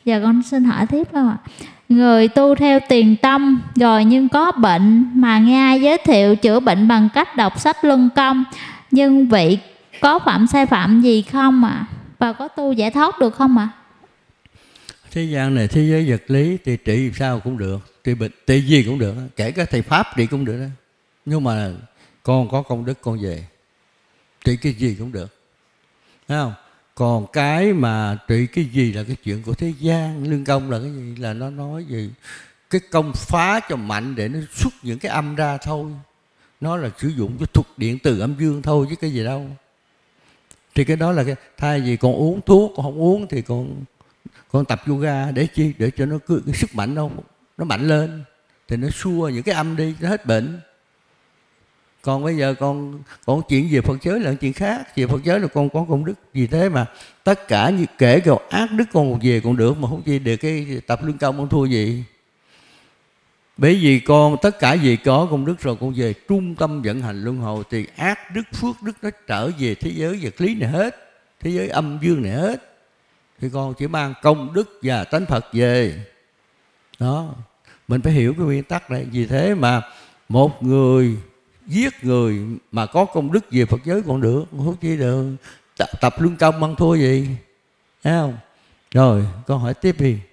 Giờ con xin hỏi tiếp không ạ? Người tu theo tiền tâm rồi nhưng có bệnh mà nghe ai giới thiệu chữa bệnh bằng cách đọc sách Luân Công, nhưng vị có phạm sai phạm gì không ạ? Và có tu giải thoát được không ạ? Thế gian này thế giới vật lý thì trị sao cũng được, trị bệnh trị gì cũng được, kể cả thầy pháp trị cũng được đó. Nhưng mà con có công đức con về trị cái gì cũng được, thấy không? Còn cái mà trị cái gì là cái chuyện của thế gian. Lương công là cái gì? Là nó nói về cái công phá cho mạnh để nó xuất những cái âm ra thôi. Nó là sử dụng cái thuật điện từ âm dương thôi chứ cái gì đâu. Thì cái đó là cái, thay vì con uống thuốc, con không uống thì con tập yoga để chi? Để cho nó cái sức mạnh nó mạnh lên, thì nó xua những cái âm đi, nó hết bệnh. Còn bây giờ con chuyện về Phật giới là chuyện khác. Về Phật giới là con có công đức. Vì thế mà tất cả như kể cả ác đức con về còn được, mà không chi được cái tập lương công con thua gì. Bởi vì con tất cả gì có công đức rồi, con về trung tâm vận hành luân hồi, thì ác đức phước đức nó trở về thế giới vật lý này hết, thế giới âm dương này hết. Thì con chỉ mang công đức và tánh Phật về. Đó, mình phải hiểu cái nguyên tắc này. Vì thế mà một người giết người mà có công đức về Phật giới còn được, không chỉ được tập lương công ăn thua gì, thấy không? Rồi con hỏi tiếp đi.